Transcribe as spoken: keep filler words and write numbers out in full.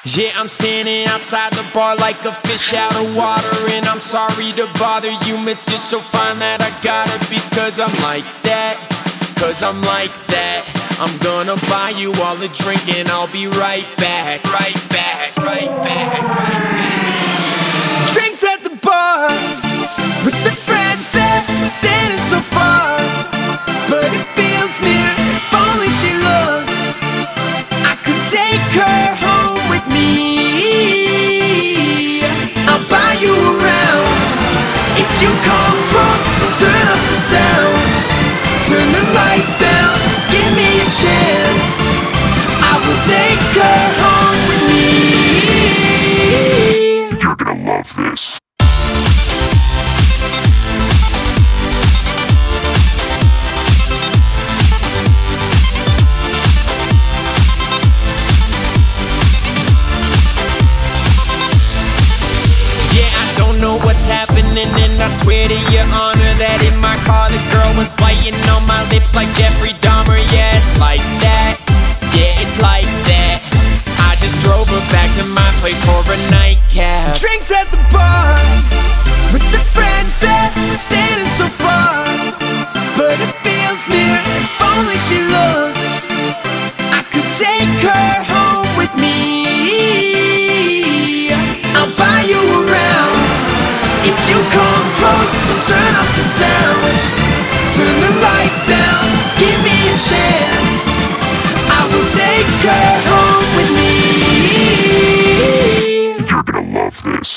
Yeah, I'm standing outside the bar like a fish out of water, and I'm sorry to bother you, miss. You're so fine that I gotta, because I'm like that, cause I'm like that. I'm gonna buy you all a drink and I'll be right back, right back, right back, right back. Drinks at the bar with the friends that standing so far, but it feels near. If only she looks, I could take her home with me. I'll buy you around if you come close. So turn up the sound, turn the lights down, give me a chance. I will take her home with me. You're gonna love this. Know what's happening, and I swear to your honor that in my car the girl was biting on my lips like Jeffrey Dahmer. Yeah, it's like that, yeah, it's like that. I just drove her back to my place for a nightcap. Drinks at the bar with the friends that standing so far, but it feels near. If only she looks, I could take her home with me. I'll buy you around if you come close. So turn up the sound, turn the lights down, give me a chance. I will take her home with me. You're gonna love this.